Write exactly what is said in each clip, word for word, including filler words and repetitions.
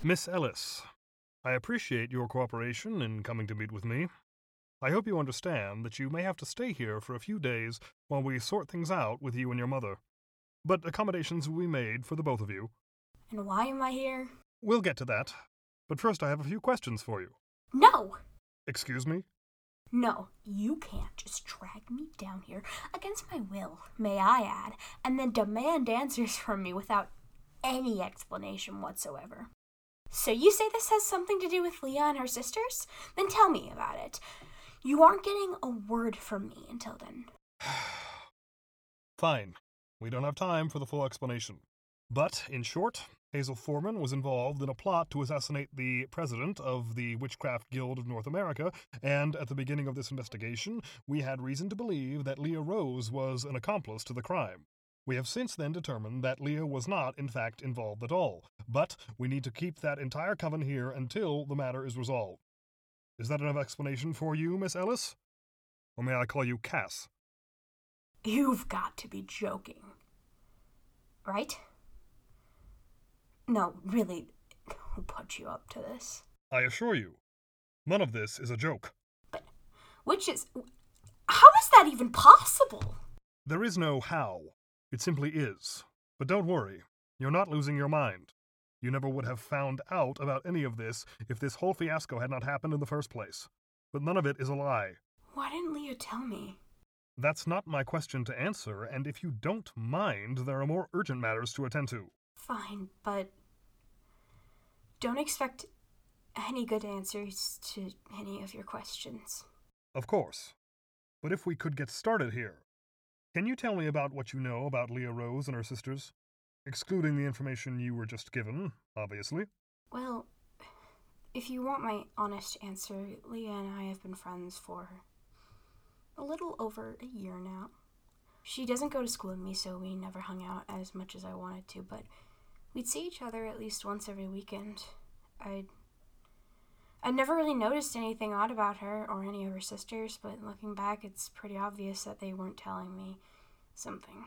Miss Ellis, I appreciate your cooperation in coming to meet with me. I hope you understand that you may have to stay here for a few days while we sort things out with you and your mother. But accommodations will be made for the both of you. And why am I here? We'll get to that. But first I have a few questions for you. No! Excuse me? No, you can't just drag me down here against my will, may I add, and then demand answers from me without any explanation whatsoever. So you say this has something to do with Leah and her sisters? Then tell me about it. You aren't getting a word from me until then. Fine. We don't have time for the full explanation. But, in short, Hazel Foreman was involved in a plot to assassinate the president of the Witchcraft Guild of North America, and at the beginning of this investigation, we had reason to believe that Leah Rose was an accomplice to the crime. We have since then determined that Leah was not, in fact, involved at all, but we need to keep that entire coven here until the matter is resolved. Is that enough explanation for you, Miss Ellis? Or may I call you Cass? You've got to be joking. Right? No, really, who put you up to this? I assure you, none of this is a joke. But, which is... How is that even possible? There is no how. It simply is. But don't worry, you're not losing your mind. You never would have found out about any of this if this whole fiasco had not happened in the first place. But none of it is a lie. Why didn't Leah tell me? That's not my question to answer, and if you don't mind, there are more urgent matters to attend to. Fine, but don't expect any good answers to any of your questions. Of course. But if we could get started here, can you tell me about what you know about Leah Rose and her sisters? Excluding the information you were just given, obviously. Well, if you want my honest answer, Leah and I have been friends for a little over a year now. She doesn't go to school with me, so we never hung out as much as I wanted to, but we'd see each other at least once every weekend. I'd, I'd never really noticed anything odd about her or any of her sisters, but looking back, it's pretty obvious that they weren't telling me something.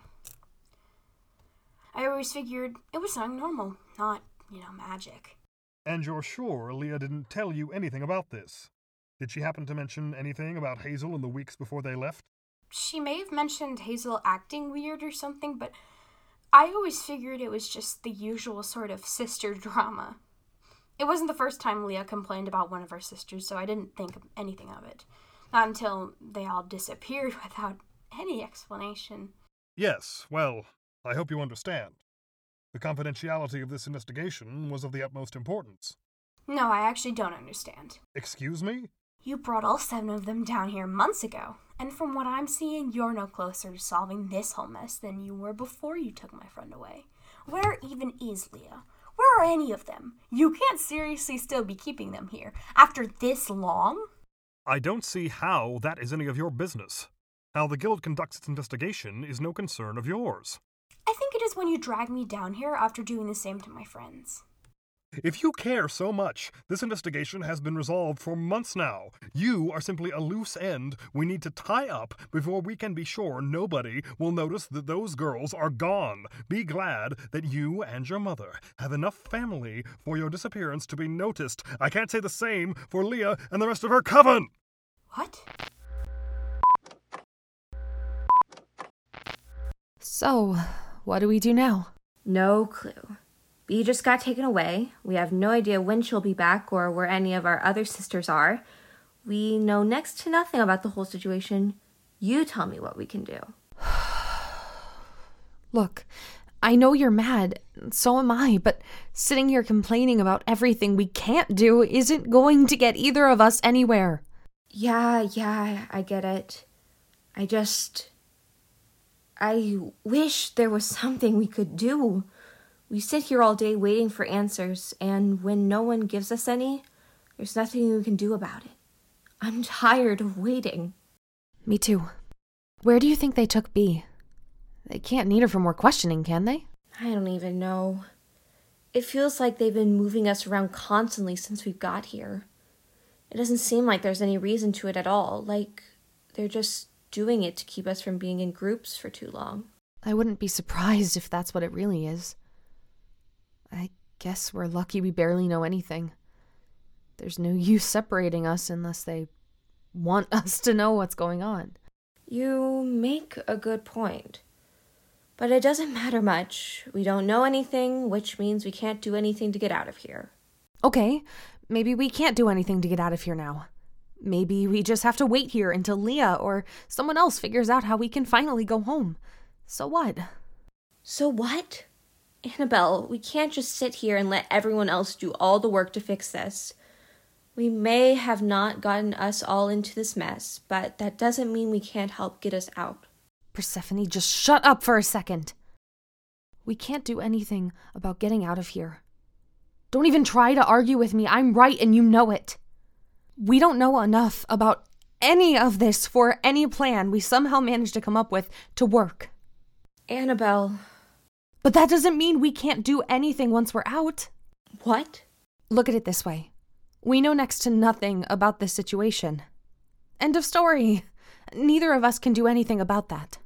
I always figured it was something normal, not, you know, magic. And you're sure Leah didn't tell you anything about this? Did she happen to mention anything about Hazel in the weeks before they left? She may have mentioned Hazel acting weird or something, but I always figured it was just the usual sort of sister drama. It wasn't the first time Leah complained about one of her sisters, so I didn't think anything of it. Not until they all disappeared without any explanation. Yes, well, I hope you understand. The confidentiality of this investigation was of the utmost importance. No, I actually don't understand. Excuse me? You brought all seven of them down here months ago, and from what I'm seeing, you're no closer to solving this whole mess than you were before you took my friend away. Where even is Leah? Where are any of them? You can't seriously still be keeping them here after this long? I don't see how that is any of your business. How the Guild conducts its investigation is no concern of yours. I think it is when you drag me down here after doing the same to my friends. If you care so much, this investigation has been resolved for months now. You are simply a loose end we need to tie up before we can be sure nobody will notice that those girls are gone. Be glad that you and your mother have enough family for your disappearance to be noticed. I can't say the same for Leah and the rest of her coven. What? So, what do we do now? No clue. Bea just got taken away. We have no idea when she'll be back or where any of our other sisters are. We know next to nothing about the whole situation. You tell me what we can do. Look, I know you're mad, so am I, but sitting here complaining about everything we can't do isn't going to get either of us anywhere. Yeah, yeah, I get it. I just... I wish there was something we could do. We sit here all day waiting for answers, and when no one gives us any, there's nothing we can do about it. I'm tired of waiting. Me too. Where do you think they took Bea? They can't need her for more questioning, can they? I don't even know. It feels like they've been moving us around constantly since we got here. It doesn't seem like there's any reason to it at all, like they're just doing it to keep us from being in groups for too long. I wouldn't be surprised if that's what it really is. I Guess we're lucky we barely know anything. There's no use separating us unless they want us to know what's going on. You make a good point. But it doesn't matter much. We don't know anything, which means we can't do anything to get out of here. Okay, maybe we can't do anything to get out of here now. Maybe we just have to wait here until Leah or someone else figures out how we can finally go home. So what? So what? Annabelle, we can't just sit here and let everyone else do all the work to fix this. We may have not gotten us all into this mess, but that doesn't mean we can't help get us out. Persephone, just shut up for a second. We can't do anything about getting out of here. Don't even try to argue with me. I'm right and you know it. We don't know enough about any of this for any plan we somehow managed to come up with to work. Annabelle. But that doesn't mean we can't do anything once we're out. What? Look at it this way. We know next to nothing about this situation. End of story. Neither of us can do anything about that.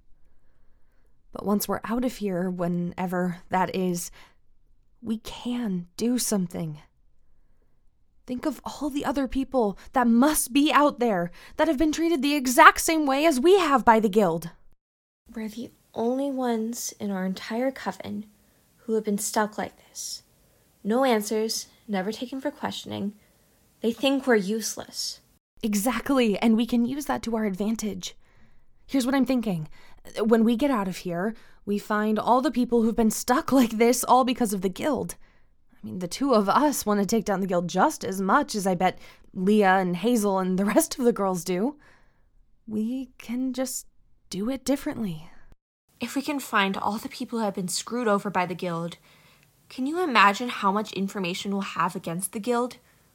But once we're out of here, whenever that is, we can do something. Think of all the other people that must be out there that have been treated the exact same way as we have by the guild. We're the only ones in our entire coven who have been stuck like this. No answers, never taken for questioning. They think we're useless. Exactly, and we can use that to our advantage. Here's what I'm thinking. When we get out of here, we find all the people who've been stuck like this all because of the guild. I mean, the two of us want to take down the guild just as much as I bet Leah and Hazel and the rest of the girls do. We can just do it differently. If we can find all the people who have been screwed over by the guild, can you imagine how much information we'll have against the guild?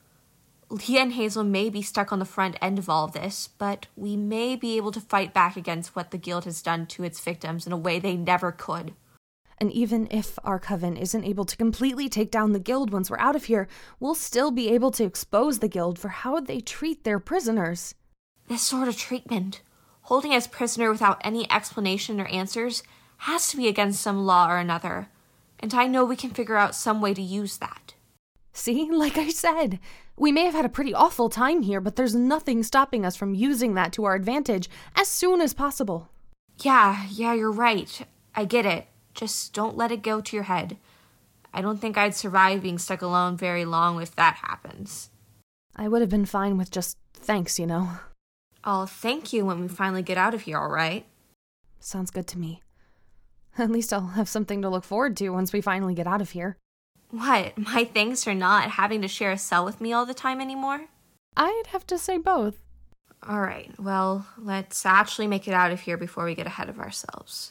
Leah and Hazel may be stuck on the front end of all of this, but we may be able to fight back against what the guild has done to its victims in a way they never could. And even if our coven isn't able to completely take down the guild once we're out of here, we'll still be able to expose the guild for how they treat their prisoners. This sort of treatment, holding us prisoner without any explanation or answers, has to be against some law or another, and I know we can figure out some way to use that. See, like I said, we may have had a pretty awful time here, but there's nothing stopping us from using that to our advantage as soon as possible. Yeah, yeah, you're right. I get it. Just don't let it go to your head. I don't think I'd survive being stuck alone very long if that happens. I would have been fine with just thanks, you know. I'll thank you when we finally get out of here, all right? Sounds good to me. At least I'll have something to look forward to once we finally get out of here. What, my thanks for not having to share a cell with me all the time anymore? I'd have to say both. All right, well, let's actually make it out of here before we get ahead of ourselves.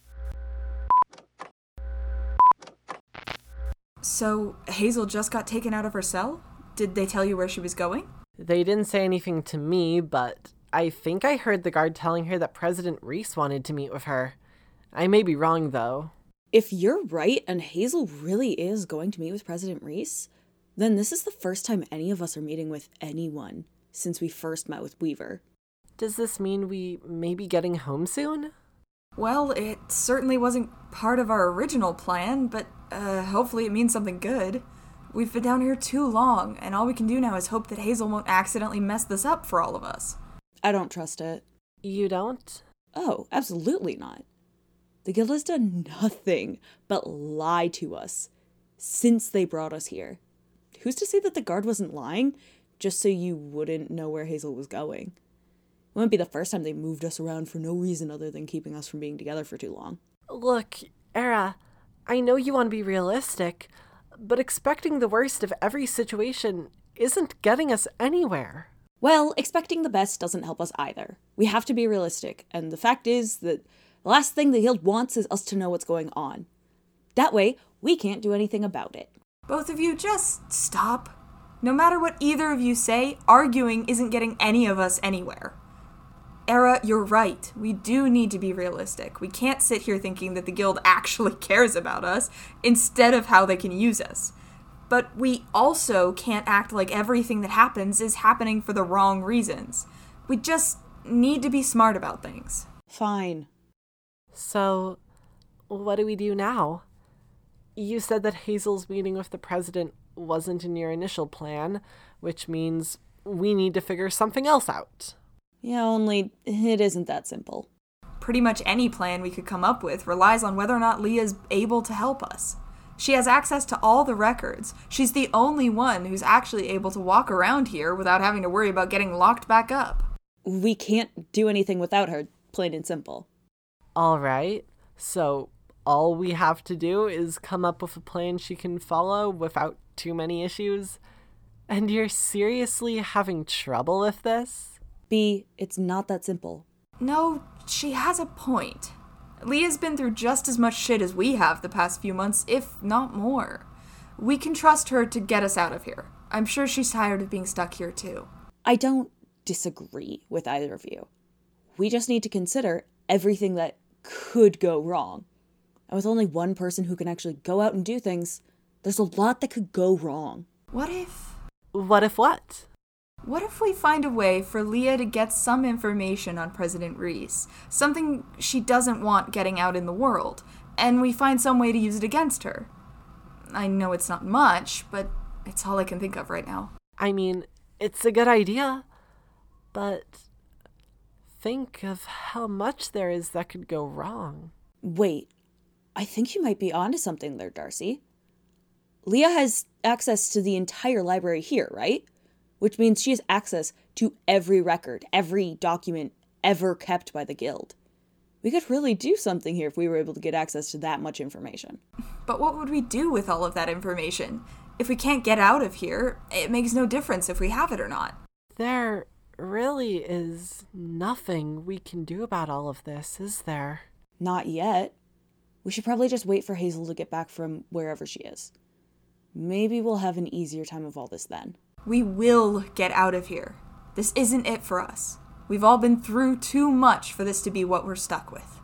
So, Hazel just got taken out of her cell? Did they tell you where she was going? They didn't say anything to me, but I think I heard the guard telling her that President Reese wanted to meet with her. I may be wrong, though. If you're right and Hazel really is going to meet with President Reese, then this is the first time any of us are meeting with anyone since we first met with Weaver. Does this mean we may be getting home soon? Well, it certainly wasn't part of our original plan, but uh, hopefully it means something good. We've been down here too long, and all we can do now is hope that Hazel won't accidentally mess this up for all of us. I don't trust it. You don't? Oh, absolutely not. The guild has done nothing but lie to us since they brought us here. Who's to say that the guard wasn't lying just so you wouldn't know where Hazel was going? It wouldn't be the first time they moved us around for no reason other than keeping us from being together for too long. Look, Era, I know you want to be realistic, but expecting the worst of every situation isn't getting us anywhere. Well, expecting the best doesn't help us either. We have to be realistic, and the fact is that the last thing the guild wants is us to know what's going on. That way, we can't do anything about it. Both of you, just stop. No matter what either of you say, arguing isn't getting any of us anywhere. Era, you're right. We do need to be realistic. We can't sit here thinking that the guild actually cares about us instead of how they can use us. But we also can't act like everything that happens is happening for the wrong reasons. We just need to be smart about things. Fine. So, what do we do now? You said that Hazel's meeting with the president wasn't in your initial plan, which means we need to figure something else out. Yeah, only it isn't that simple. Pretty much any plan we could come up with relies on whether or not Leah's able to help us. She has access to all the records. She's the only one who's actually able to walk around here without having to worry about getting locked back up. We can't do anything without her, plain and simple. All right, so all we have to do is come up with a plan she can follow without too many issues? And you're seriously having trouble with this? B, it's not that simple. No, she has a point. Leah's been through just as much shit as we have the past few months, if not more. We can trust her to get us out of here. I'm sure she's tired of being stuck here too. I don't disagree with either of you. We just need to consider everything that could go wrong. And with only one person who can actually go out and do things, there's a lot that could go wrong. What if... What if what? What if we find a way for Leah to get some information on President Reese? Something she doesn't want getting out in the world, and we find some way to use it against her. I know it's not much, but it's all I can think of right now. I mean, it's a good idea, but think of how much there is that could go wrong. Wait, I think you might be onto something there, Darcy. Leah has access to the entire library here, right? Which means she has access to every record, every document ever kept by the Guild. We could really do something here if we were able to get access to that much information. But what would we do with all of that information? If we can't get out of here, it makes no difference if we have it or not. There really is nothing we can do about all of this, is there? Not yet. We should probably just wait for Hazel to get back from wherever she is. Maybe we'll have an easier time of all this then. We will get out of here. This isn't it for us. We've all been through too much for this to be what we're stuck with.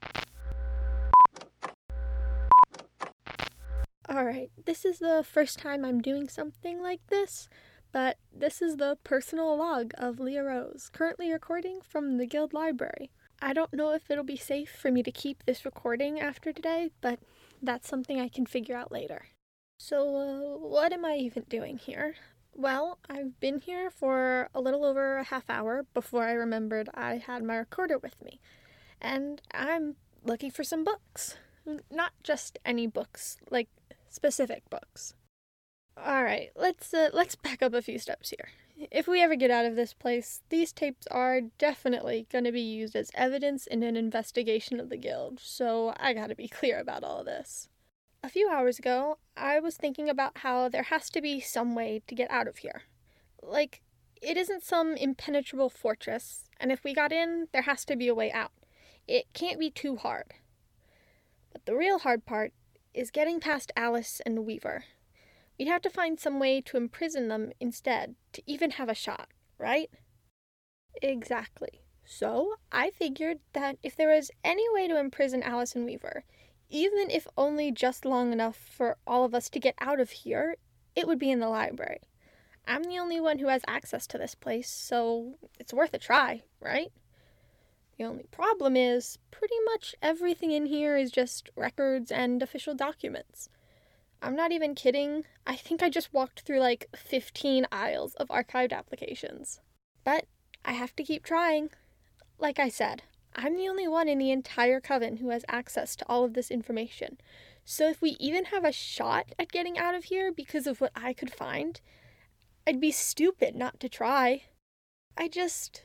Alright, this is the first time I'm doing something like this, but this is the personal log of Leah Rose, currently recording from the Guild Library. I don't know if it'll be safe for me to keep this recording after today, but that's something I can figure out later. So, uh, what am I even doing here? Well, I've been here for a little over a half hour before I remembered I had my recorder with me. And I'm looking for some books. Not just any books, like specific books. Alright, let's uh, let's back up a few steps here. If we ever get out of this place, these tapes are definitely going to be used as evidence in an investigation of the Guild, so I gotta be clear about all of this. A few hours ago, I was thinking about how there has to be some way to get out of here. Like, it isn't some impenetrable fortress, and if we got in, there has to be a way out. It can't be too hard. But the real hard part is getting past Alice and Weaver. We'd have to find some way to imprison them instead, to even have a shot, right? Exactly. So, I figured that if there was any way to imprison Alice and Weaver, even if only just long enough for all of us to get out of here, it would be in the library. I'm the only one who has access to this place, so it's worth a try, right? The only problem is, pretty much everything in here is just records and official documents. I'm not even kidding. I think I just walked through like fifteen aisles of archived applications. But I have to keep trying. Like I said, I'm the only one in the entire Coven who has access to all of this information. So if we even have a shot at getting out of here because of what I could find, I'd be stupid not to try. I just...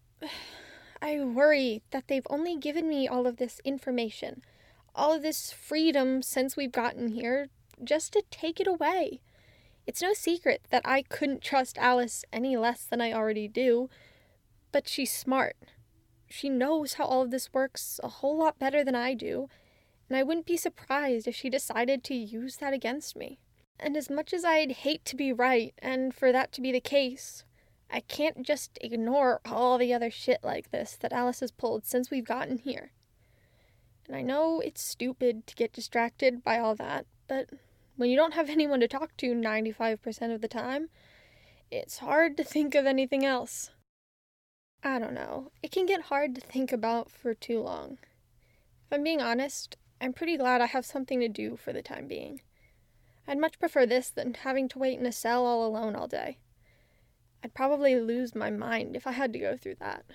I worry that they've only given me all of this information, all of this freedom since we've gotten here, just to take it away. It's no secret that I couldn't trust Alice any less than I already do, but she's smart. She knows how all of this works a whole lot better than I do, and I wouldn't be surprised if she decided to use that against me. And as much as I'd hate to be right, and for that to be the case, I can't just ignore all the other shit like this that Alice has pulled since we've gotten here. And I know it's stupid to get distracted by all that, but when you don't have anyone to talk to ninety-five percent of the time, it's hard to think of anything else. I don't know. It can get hard to think about for too long. If I'm being honest, I'm pretty glad I have something to do for the time being. I'd much prefer this than having to wait in a cell all alone all day. I'd probably lose my mind if I had to go through that.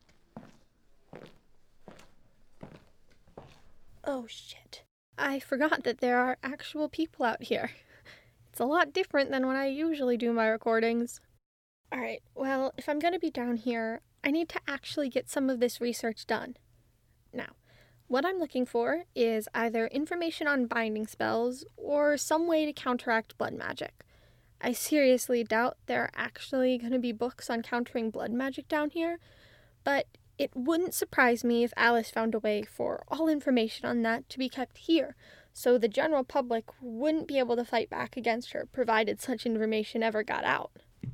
Oh, shit. I forgot that there are actual people out here. It's a lot different than when I usually do my recordings. Alright, well, if I'm going to be down here, I need to actually get some of this research done. Now, what I'm looking for is either information on binding spells or some way to counteract blood magic. I seriously doubt there are actually going to be books on countering blood magic down here, but it wouldn't surprise me if Alice found a way for all information on that to be kept here, so the general public wouldn't be able to fight back against her, provided such information ever got out.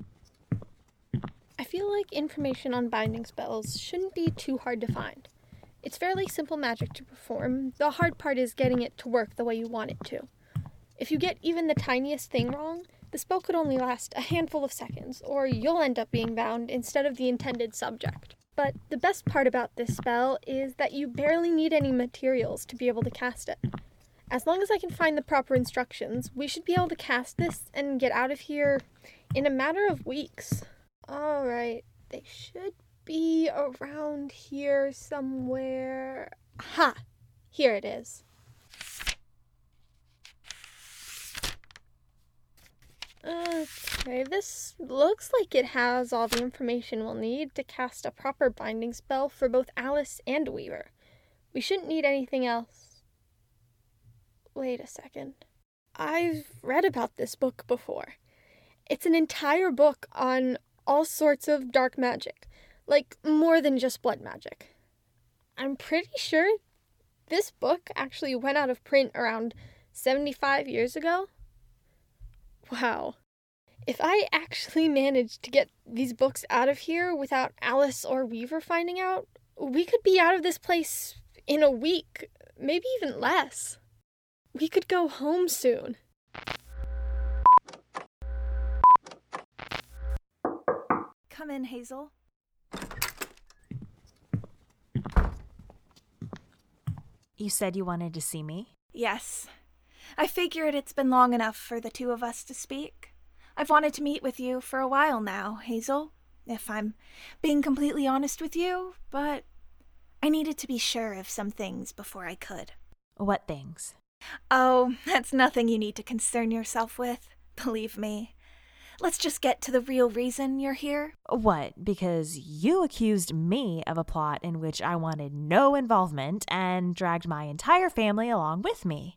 I feel like information on binding spells shouldn't be too hard to find. It's fairly simple magic to perform. The hard part is getting it to work the way you want it to. If you get even the tiniest thing wrong, the spell could only last a handful of seconds, or you'll end up being bound instead of the intended subject. But the best part about this spell is that you barely need any materials to be able to cast it. As long as I can find the proper instructions, we should be able to cast this and get out of here in a matter of weeks. Alright, they should be around here somewhere. Ha! Here it is. Okay, this looks like it has all the information we'll need to cast a proper binding spell for both Alice and Weaver. We shouldn't need anything else. Wait a second. I've read about this book before. It's an entire book on all sorts of dark magic. Like, more than just blood magic. I'm pretty sure this book actually went out of print around seventy-five years ago. Wow. If I actually managed to get these books out of here without Alice or Weaver finding out, we could be out of this place in a week, maybe even less. We could go home soon. Come in, Hazel. You said you wanted to see me? Yes. I figured it's been long enough for the two of us to speak. I've wanted to meet with you for a while now, Hazel, if I'm being completely honest with you, but I needed to be sure of some things before I could. What things? Oh, that's nothing you need to concern yourself with, believe me. Let's just get to the real reason you're here. What? Because you accused me of a plot in which I wanted no involvement and dragged my entire family along with me.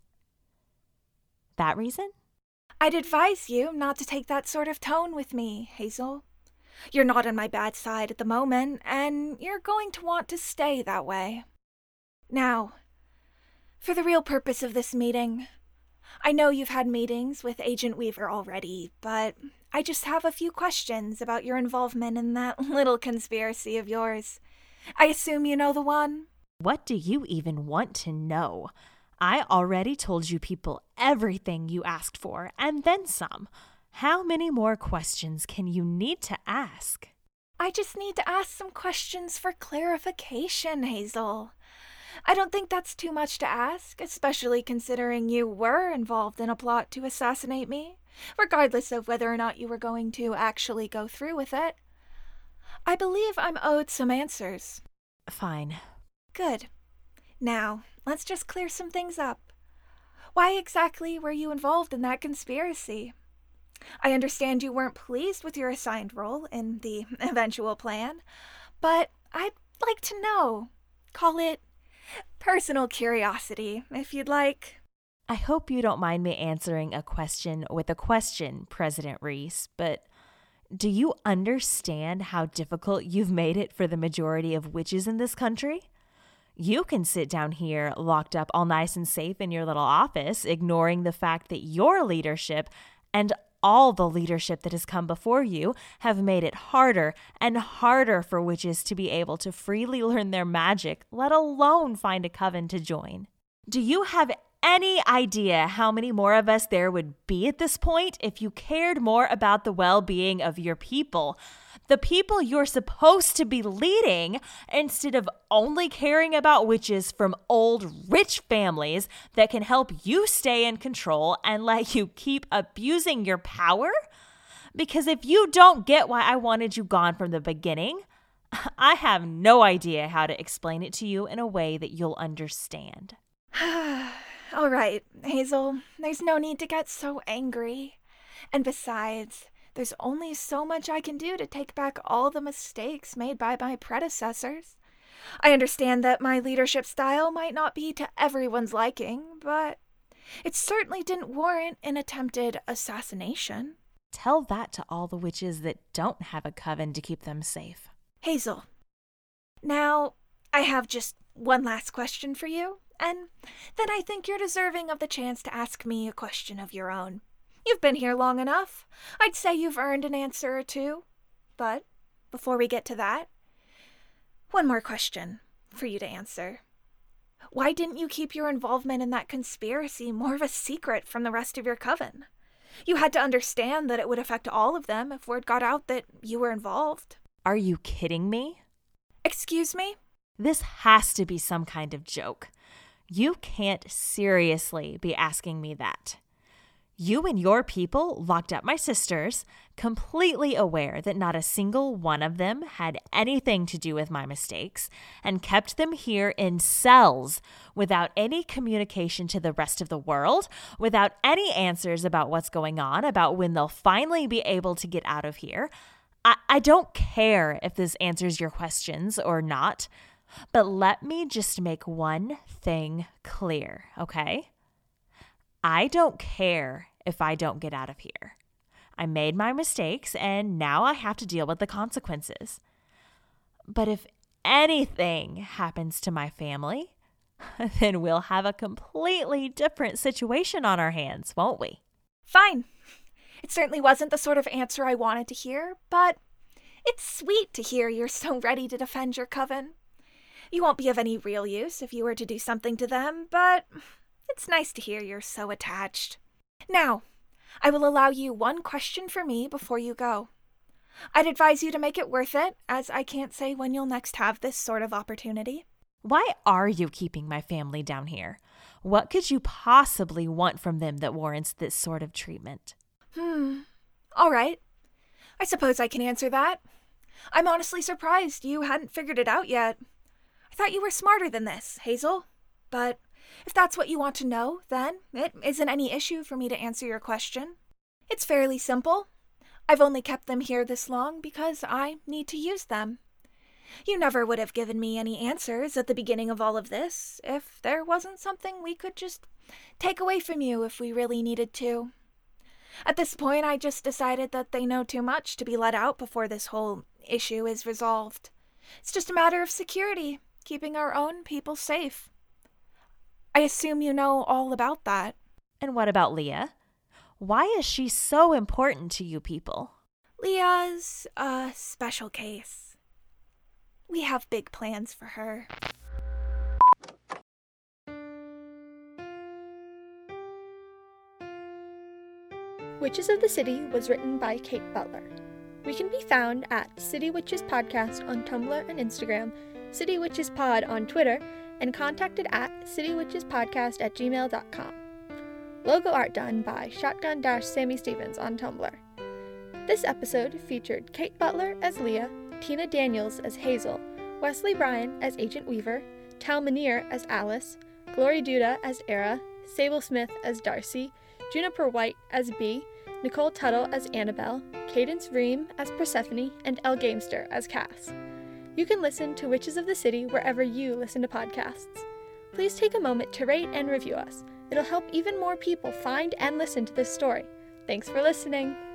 That reason? I'd advise you not to take that sort of tone with me, Hazel. You're not on my bad side at the moment, and you're going to want to stay that way. Now, for the real purpose of this meeting, I know you've had meetings with Agent Weaver already, but I just have a few questions about your involvement in that little conspiracy of yours. I assume you know the one? What do you even want to know? I already told you people everything you asked for, and then some. How many more questions can you need to ask? I just need to ask some questions for clarification, Hazel. I don't think that's too much to ask, especially considering you were involved in a plot to assassinate me, regardless of whether or not you were going to actually go through with it. I believe I'm owed some answers. Fine. Good. Now, let's just clear some things up. Why exactly were you involved in that conspiracy? I understand you weren't pleased with your assigned role in the eventual plan, but I'd like to know. Call it personal curiosity, if you'd like. I hope you don't mind me answering a question with a question, President Reese, but do you understand how difficult you've made it for the majority of witches in this country? You can sit down here locked up all nice and safe in your little office, ignoring the fact that your leadership and all the leadership that has come before you have made it harder and harder for witches to be able to freely learn their magic, let alone find a coven to join. Do you have any idea how many more of us there would be at this point if you cared more about the well-being of your people, the people you're supposed to be leading, instead of only caring about witches from old rich families that can help you stay in control and let you keep abusing your power? Because if you don't get why I wanted you gone from the beginning, I have no idea how to explain it to you in a way that you'll understand. All right, Hazel, there's no need to get so angry. And besides, there's only so much I can do to take back all the mistakes made by my predecessors. I understand that my leadership style might not be to everyone's liking, but it certainly didn't warrant an attempted assassination. Tell that to all the witches that don't have a coven to keep them safe. Hazel, now I have just one last question for you, and then I think you're deserving of the chance to ask me a question of your own. You've been here long enough. I'd say you've earned an answer or two. But before we get to that, one more question for you to answer. Why didn't you keep your involvement in that conspiracy more of a secret from the rest of your coven? You had to understand that it would affect all of them if word got out that you were involved. Are you kidding me? Excuse me? This has to be some kind of joke. You can't seriously be asking me that. You and your people locked up my sisters, completely aware that not a single one of them had anything to do with my mistakes, and kept them here in cells without any communication to the rest of the world, without any answers about what's going on, about when they'll finally be able to get out of here. I, I don't care if this answers your questions or not, but let me just make one thing clear, okay? I don't care if I don't get out of here. I made my mistakes, and now I have to deal with the consequences. But if anything happens to my family, then we'll have a completely different situation on our hands, won't we? Fine. It certainly wasn't the sort of answer I wanted to hear, but it's sweet to hear you're so ready to defend your coven. You won't be of any real use if you were to do something to them, but it's nice to hear you're so attached. Now, I will allow you one question for me before you go. I'd advise you to make it worth it, as I can't say when you'll next have this sort of opportunity. Why are you keeping my family down here? What could you possibly want from them that warrants this sort of treatment? Hmm. All right. I suppose I can answer that. I'm honestly surprised you hadn't figured it out yet. I thought you were smarter than this, Hazel. But if that's what you want to know, then it isn't any issue for me to answer your question. It's fairly simple. I've only kept them here this long because I need to use them. You never would have given me any answers at the beginning of all of this if there wasn't something we could just take away from you if we really needed to. At this point, I just decided that they know too much to be let out before this whole issue is resolved. It's just a matter of security, keeping our own people safe. I assume you know all about that. And what about Leah? Why is she so important to you people? Leah's a special case. We have big plans for her. Witches of the City was written by Kate Butler. We can be found at City Witches Podcast on Tumblr and Instagram, City Witches Pod on Twitter, and contacted at citywitchespodcast at gmail dot com. Logo art done by Shotgun Dash Sammy Stevens on Tumblr. This episode featured Kate Butler as Leah, Tina Daniels as Hazel, Wesley Bryan as Agent Weaver, Tal Minear as Alice, Glory Duda as Era, Sable Smith as Darcy, Juniper White as Bee, Nicole Tuttle as Annabelle, Cadence Ream as Persephone, and Elle Gamester as Cass. You can listen to Witches of the City wherever you listen to podcasts. Please take a moment to rate and review us. It'll help even more people find and listen to this story. Thanks for listening.